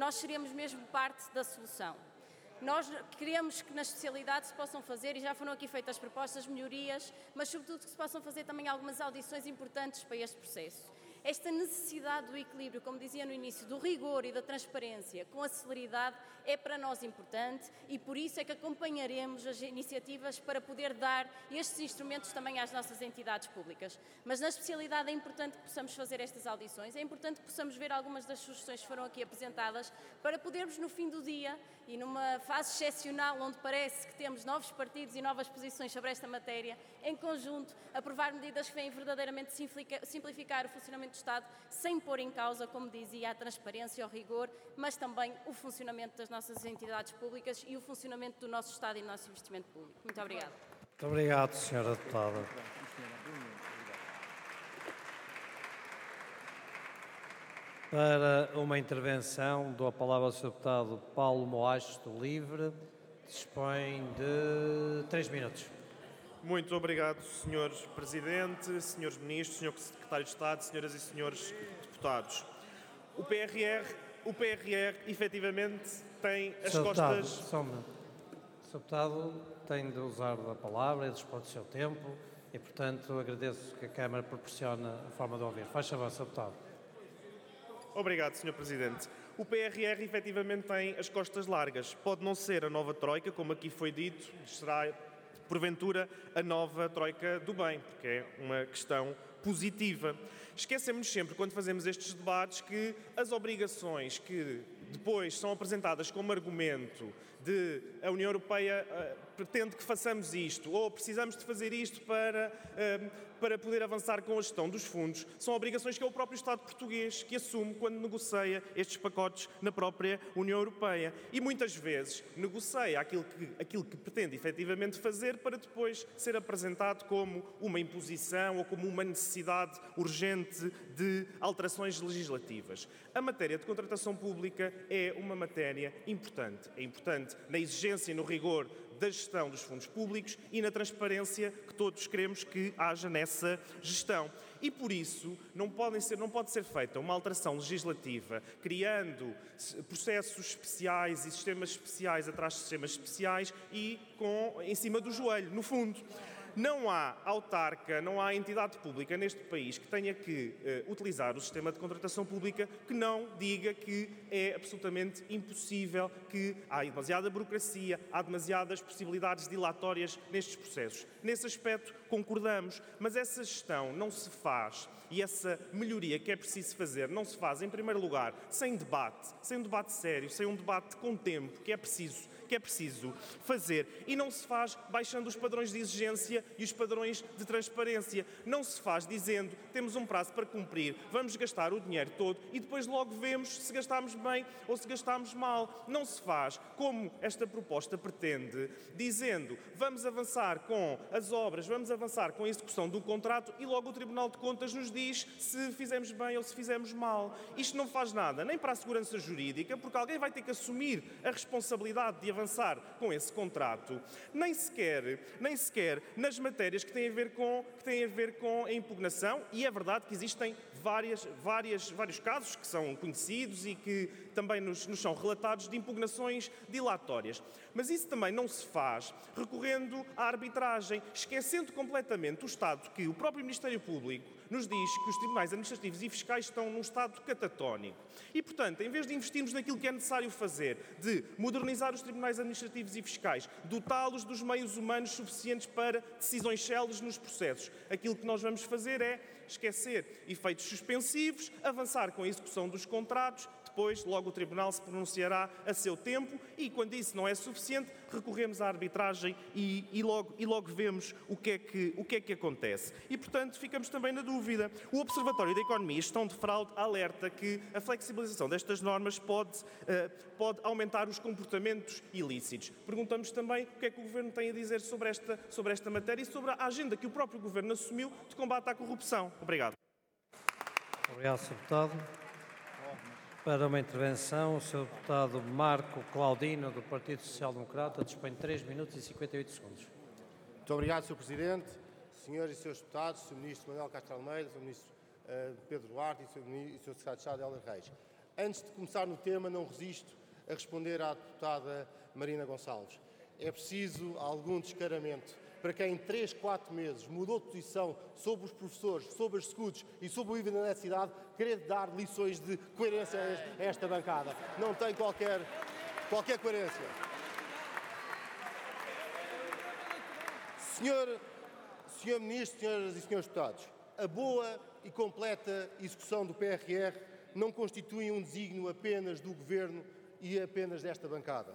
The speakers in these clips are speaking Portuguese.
nós seremos mesmo parte da solução. Nós queremos que nas especialidades se possam fazer, e já foram aqui feitas propostas, melhorias, mas sobretudo que se possam fazer também algumas audições importantes para este processo. Esta necessidade do equilíbrio, como dizia no início, do rigor e da transparência com a celeridade é para nós importante e por isso é que acompanharemos as iniciativas para poder dar estes instrumentos também às nossas entidades públicas. Mas na especialidade é importante que possamos fazer estas audições, é importante que possamos ver algumas das sugestões que foram aqui apresentadas para podermos no fim do dia e numa fase excepcional onde parece que temos novos partidos e novas posições sobre esta matéria, em conjunto, aprovar medidas que vêm verdadeiramente simplificar o funcionamento do Estado, sem pôr em causa, como dizia, a transparência, o rigor, mas também o funcionamento das nossas entidades públicas e o funcionamento do nosso Estado e do nosso investimento público. Muito obrigada. Muito obrigado, Sra. Deputada. Para uma intervenção, dou a palavra ao Sr. Deputado Paulo Moaches, do Livre. Dispõe de 3 minutos. Muito obrigado, Sr. Presidente, Srs. Ministros, Sr. Secretário de Estado, Senhoras e Senhores Deputados. O PRR efetivamente tem as costas... Só um minuto. O Sr. Deputado tem de usar a palavra e dispor do seu tempo e, portanto, agradeço que a Câmara proporcione a forma de ouvir. Faz favor, Sr. Deputado. Obrigado, Sr. Presidente. O PRR efetivamente tem as costas largas. Pode não ser a nova Troika, como aqui foi dito, será porventura a nova Troika do bem, porque é uma questão positiva. Esquecemos sempre, quando fazemos estes debates, que as obrigações que depois são apresentadas como argumento de a União Europeia pretende que façamos isto, ou precisamos de fazer isto para poder avançar com a gestão dos fundos, são obrigações que é o próprio Estado português que assume quando negocia estes pacotes na própria União Europeia. E muitas vezes negocia aquilo que pretende efetivamente fazer para depois ser apresentado como uma imposição ou como uma necessidade urgente de alterações legislativas. A matéria de contratação pública é uma matéria importante. É importante na exigência e no rigor da gestão dos fundos públicos e na transparência que todos queremos que haja nessa gestão. E por isso não pode ser feita uma alteração legislativa criando processos especiais e sistemas especiais atrás de sistemas especiais e em cima do joelho, no fundo. Não há autarca, não há entidade pública neste país que tenha que utilizar o sistema de contratação pública que não diga que é absolutamente impossível, que há demasiada burocracia, há demasiadas possibilidades dilatórias nestes processos. Nesse aspecto concordamos, mas essa gestão não se faz e essa melhoria que é preciso fazer não se faz, em primeiro lugar, sem um debate sério, sem um debate com tempo que é preciso fazer, e não se faz baixando os padrões de exigência e os padrões de transparência. Não se faz dizendo temos um prazo para cumprir, vamos gastar o dinheiro todo e depois logo vemos se gastamos bem ou se gastamos mal. Não se faz como esta proposta pretende, dizendo vamos avançar com as obras, vamos avançar com a execução do contrato e logo o Tribunal de Contas nos diz se fizemos bem ou se fizemos mal. Isto não faz nada, nem para a segurança jurídica, porque alguém vai ter que assumir a responsabilidade de avançar com esse contrato, nem sequer nas matérias que têm a ver com a impugnação, e é verdade que existem vários casos que são conhecidos e que também nos são relatados de impugnações dilatórias. Mas isso também não se faz recorrendo à arbitragem, esquecendo completamente o estado que o próprio Ministério Público nos diz que os tribunais administrativos e fiscais estão num estado catatónico. E, portanto, em vez de investirmos naquilo que é necessário fazer, de modernizar os tribunais administrativos e fiscais, dotá-los dos meios humanos suficientes para decisões céleres nos processos, aquilo que nós vamos fazer é esquecer efeitos suspensivos, avançar com a execução dos contratos, depois logo o Tribunal se pronunciará a seu tempo e, quando isso não é suficiente, recorremos à arbitragem e logo vemos o que é que acontece. E, portanto, ficamos também na dúvida. O Observatório da Economia e Gestão de Fraude alerta que a flexibilização destas normas pode aumentar os comportamentos ilícitos. Perguntamos também o que é que o Governo tem a dizer sobre esta matéria e sobre a agenda que o próprio Governo assumiu de combate à corrupção. Obrigado. Obrigado, Sr. Deputado. Para uma intervenção, o Sr. Deputado Marco Claudino, do Partido Social Democrata, dispõe de 3 minutos e 58 segundos. Muito obrigado, Sr. Presidente. Senhoras e Srs. Deputados, Sr. Ministro Manuel Castro Almeida, Sr. Ministro Pedro Duarte e Sr. Secretário de Estado Hélder Reis. Antes de começar no tema, não resisto a responder à deputada Marina Gonçalves. É preciso algum descaramento para quem em 3, 4 meses mudou de posição sobre os professores, sobre as SCUDs e sobre o IVA da eletricidade, querer dar lições de coerência a esta bancada. Não tem qualquer coerência. Senhor Ministro, senhoras e senhores deputados, a boa e completa execução do PRR não constitui um desígnio apenas do Governo e apenas desta bancada.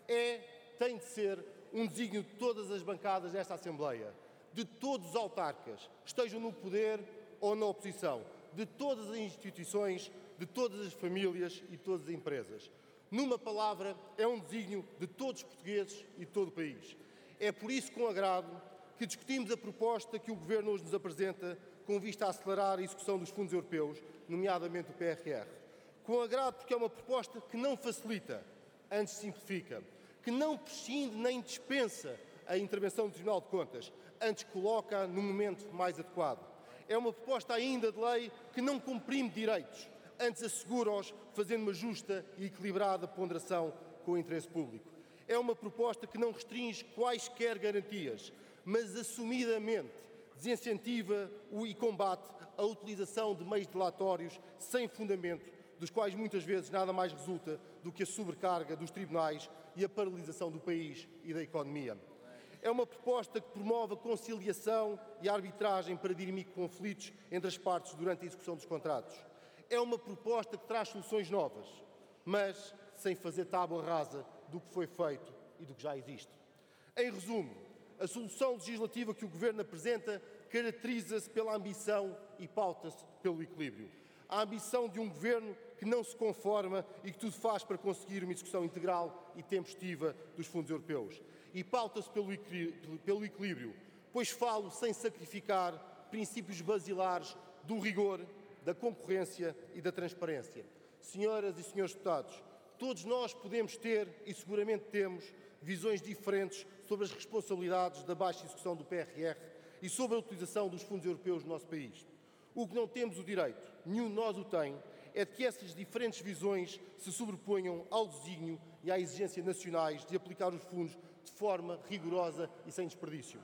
Tem de ser um desígnio de todas as bancadas desta Assembleia, de todos os autarcas, estejam no poder ou na oposição, de todas as instituições, de todas as famílias e de todas as empresas. Numa palavra, é um desígnio de todos os portugueses e de todo o país. É por isso, com agrado, que discutimos a proposta que o Governo hoje nos apresenta com vista a acelerar a execução dos fundos europeus, nomeadamente o PRR. Com agrado porque é uma proposta que não facilita, antes simplifica, que não prescinde nem dispensa a intervenção do Tribunal de Contas, antes coloca no momento mais adequado. É uma proposta ainda de lei que não comprime direitos, antes assegura-os fazendo uma justa e equilibrada ponderação com o interesse público. É uma proposta que não restringe quaisquer garantias, mas assumidamente desincentiva e combate a utilização de meios delatórios sem fundamento, dos quais muitas vezes nada mais resulta do que a sobrecarga dos tribunais e a paralisação do país e da economia. É uma proposta que promove a conciliação e a arbitragem para dirimir conflitos entre as partes durante a execução dos contratos. É uma proposta que traz soluções novas, mas sem fazer tábua rasa do que foi feito e do que já existe. Em resumo, a solução legislativa que o Governo apresenta caracteriza-se pela ambição e pauta-se pelo equilíbrio. A ambição de um Governo que não se conforma e que tudo faz para conseguir uma execução integral e tempestiva dos fundos europeus. E pauta-se pelo equilíbrio, pois falo sem sacrificar princípios basilares do rigor, da concorrência e da transparência. Senhoras e senhores deputados, todos nós podemos ter, e seguramente temos, visões diferentes sobre as responsabilidades da baixa execução do PRR e sobre a utilização dos fundos europeus no nosso país. O que não temos o direito, nenhum de nós o tem, é de que essas diferentes visões se sobreponham ao desígnio e à exigência nacionais de aplicar os fundos de forma rigorosa e sem desperdício.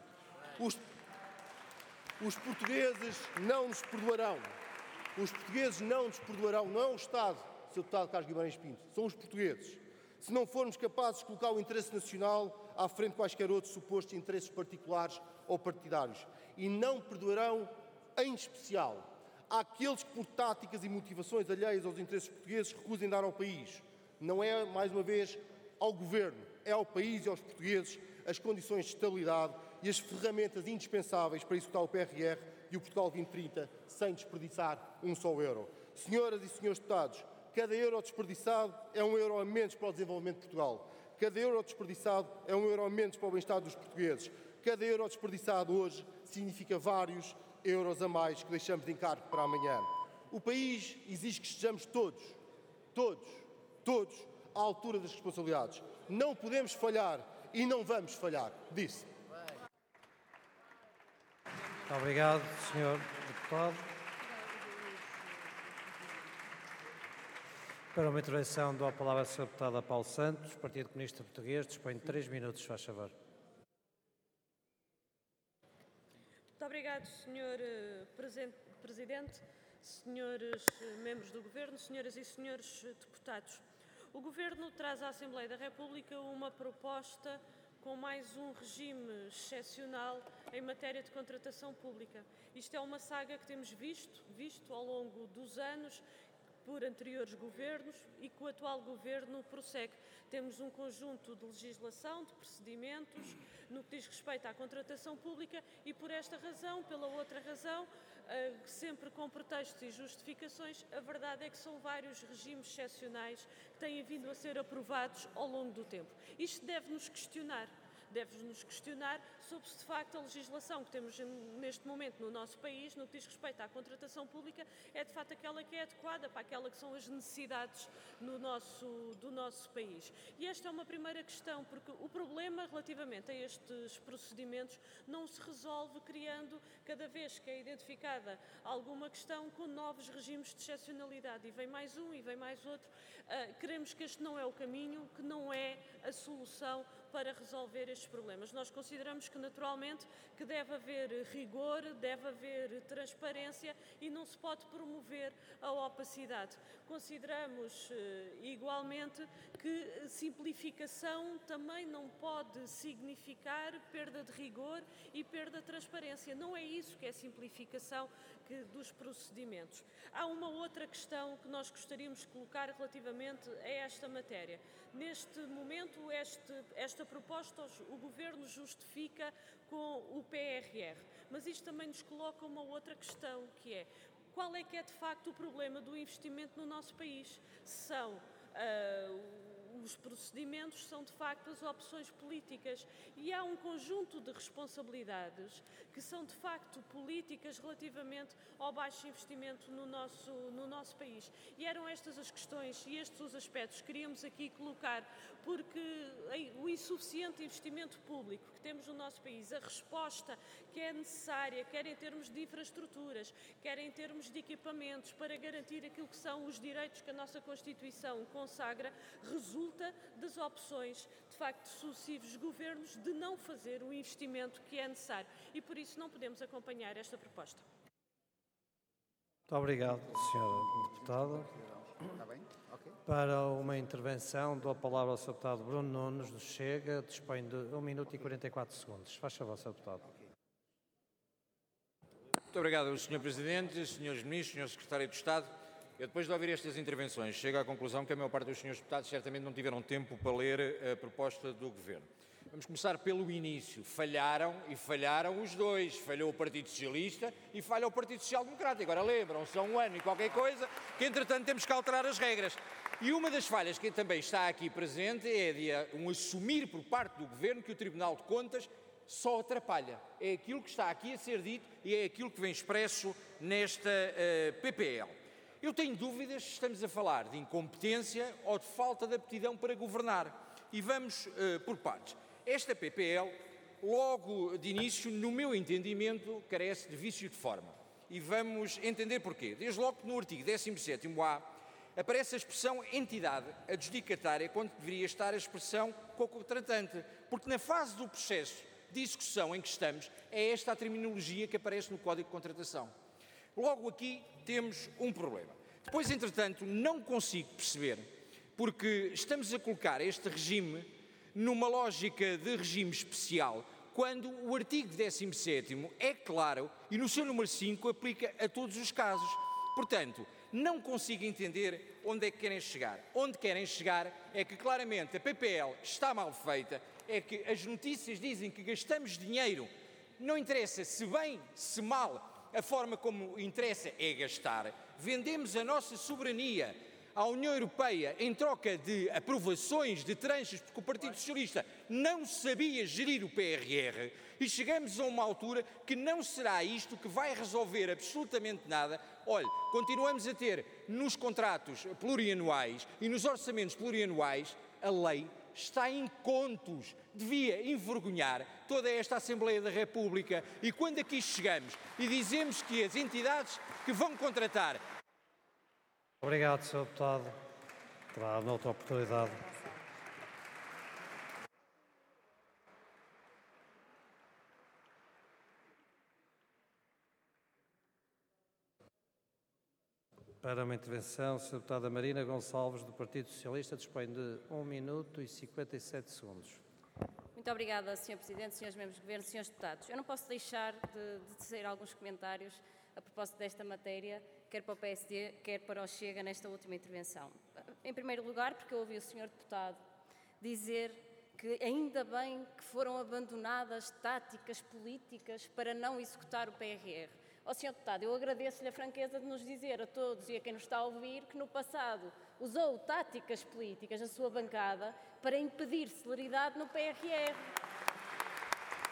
Os portugueses não nos perdoarão. Os portugueses não nos perdoarão, não é o Estado, Sr. Deputado Carlos Guimarães Pinto, são os portugueses. Se não formos capazes de colocar o interesse nacional à frente de quaisquer outros supostos interesses particulares ou partidários. E não perdoarão, em especial, àqueles que, por táticas e motivações alheias aos interesses portugueses, recusem dar ao país. Não é, mais uma vez, ao Governo, é ao país e aos portugueses as condições de estabilidade e as ferramentas indispensáveis para executar o PRR e o Portugal 2030 sem desperdiçar um só euro. Senhoras e senhores deputados, cada euro desperdiçado é um euro a menos para o desenvolvimento de Portugal. Cada euro desperdiçado é um euro a menos para o bem-estar dos portugueses. Cada euro desperdiçado hoje significa vários euros a mais que deixamos de encargo para amanhã. O país exige que estejamos todos, à altura das responsabilidades. Não podemos falhar e não vamos falhar, disse. Muito obrigado, Sr. Deputado. Para uma intervenção, dou a palavra à Sra. Deputada Paulo Santos, Partido Comunista Português. Dispõe de 3 minutos, faz favor. Muito obrigado, Sr. Presidente, senhores membros do Governo, senhoras e senhores deputados. O Governo traz à Assembleia da República uma proposta com mais um regime excepcional em matéria de contratação pública. Isto é uma saga que temos visto ao longo dos anos por anteriores governos e que o atual governo prossegue. Temos um conjunto de legislação, de procedimentos, no que diz respeito à contratação pública e por esta razão, pela outra razão, sempre com pretextos e justificações, a verdade é que são vários regimes excepcionais que têm vindo a ser aprovados ao longo do tempo. Isto deve-nos questionar. deve-nos questionar sobre se de facto a legislação que temos neste momento no nosso país, no que diz respeito à contratação pública, é de facto aquela que é adequada para aquela que são as necessidades do nosso país. E esta é uma primeira questão, porque o problema relativamente a estes procedimentos não se resolve criando, cada vez que é identificada alguma questão, com novos regimes de excepcionalidade. E vem mais um e vem mais outro. Queremos que este não é o caminho, que não é a solução para resolver estes problemas. Nós consideramos que, naturalmente, que deve haver rigor, deve haver transparência e não se pode promover a opacidade. Consideramos, igualmente, que simplificação também não pode significar perda de rigor e perda de transparência. Não é isso que é simplificação dos procedimentos. Há uma outra questão que nós gostaríamos de colocar relativamente a esta matéria. Neste momento, esta proposta o Governo justifica com o PRR, mas isto também nos coloca uma outra questão, que é: qual é que é de facto o problema do investimento no nosso país? Os procedimentos são de facto as opções políticas e há um conjunto de responsabilidades que são de facto políticas relativamente ao baixo investimento no nosso país. E eram estas as questões e estes os aspectos que queríamos aqui colocar, porque o insuficiente investimento público que temos no nosso país, a resposta que é necessária, quer em termos de infraestruturas, quer em termos de equipamentos, para garantir aquilo que são os direitos que a nossa Constituição consagra, resulta das opções, de facto, de sucessivos governos de não fazer o investimento que é necessário. E por isso não podemos acompanhar esta proposta. Muito obrigado, Sr. Deputado. Para uma intervenção, dou a palavra ao Sr. Deputado Bruno Nunes, do Chega, dispõe de 1 minuto e 44 segundos. Faz favor, Sr. Deputado. Muito obrigado, Sr. Presidente, Srs. Ministros, Sr. Secretário de Estado. Eu, depois de ouvir estas intervenções, chego à conclusão que a maior parte dos senhores deputados certamente não tiveram tempo para ler a proposta do Governo. Vamos começar pelo início. Falharam os dois. Falhou o Partido Socialista e falha o Partido Social Democrata. Agora lembram-se, há um ano e qualquer coisa, que entretanto temos que alterar as regras. E uma das falhas que também está aqui presente é de um assumir por parte do Governo que o Tribunal de Contas só atrapalha. É aquilo que está aqui a ser dito e é aquilo que vem expresso nesta PPL. Eu tenho dúvidas se estamos a falar de incompetência ou de falta de aptidão para governar. E vamos por partes. Esta PPL, logo de início, no meu entendimento, carece de vício de forma. E vamos entender porquê. Desde logo que no artigo 17º-A aparece a expressão entidade adjudicatária quando deveria estar a expressão co-contratante. Porque na fase do processo de execução em que estamos, é esta a terminologia que aparece no Código de Contratação. Logo aqui temos um problema. Depois, entretanto, não consigo perceber, porque estamos a colocar este regime numa lógica de regime especial, quando o artigo 17º é claro e no seu número 5 aplica a todos os casos. Portanto, não consigo entender onde é que querem chegar. Onde querem chegar é que claramente a PPL está mal feita, é que as notícias dizem que gastamos dinheiro, não interessa se bem, se mal, a forma como interessa é gastar. Vendemos a nossa soberania à União Europeia em troca de aprovações de tranches, porque o Partido Socialista não sabia gerir o PRR, e chegamos a uma altura que não será isto que vai resolver absolutamente nada. Olha, continuamos a ter nos contratos plurianuais e nos orçamentos plurianuais, a lei está em contos. Devia envergonhar toda esta Assembleia da República. E quando aqui chegamos e dizemos que as entidades que vão contratar... Obrigado, Sr. Deputado. Terá noutra oportunidade. Para uma intervenção, Sra. Deputada Marina Gonçalves, do Partido Socialista, dispõe de 1 minuto e 57 segundos. Muito obrigada, Sr. Presidente, Srs. Membros do Governo, Srs. Deputados. Eu não posso deixar de tecer alguns comentários a propósito desta matéria, quer para o PSD, quer para o Chega, nesta última intervenção. Em primeiro lugar, porque eu ouvi o Sr. Deputado dizer que ainda bem que foram abandonadas táticas políticas para não executar o PRR. Ó Sr. Deputado, eu agradeço-lhe a franqueza de nos dizer a todos e a quem nos está a ouvir que no passado usou táticas políticas, a sua bancada, para impedir celeridade no PRR.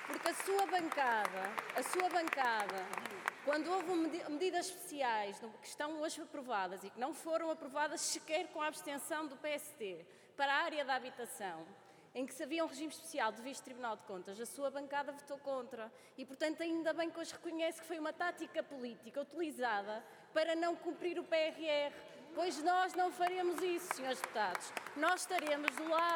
Porque a sua bancada, quando houve medidas especiais que estão hoje aprovadas e que não foram aprovadas sequer com a abstenção do PSD para a área da habitação, em que se havia um regime especial do Vice-Tribunal de Contas, a sua bancada votou contra. E, portanto, ainda bem que hoje reconhece que foi uma tática política utilizada para não cumprir o PRR. Pois nós não faremos isso, senhores deputados. Nós estaremos do lado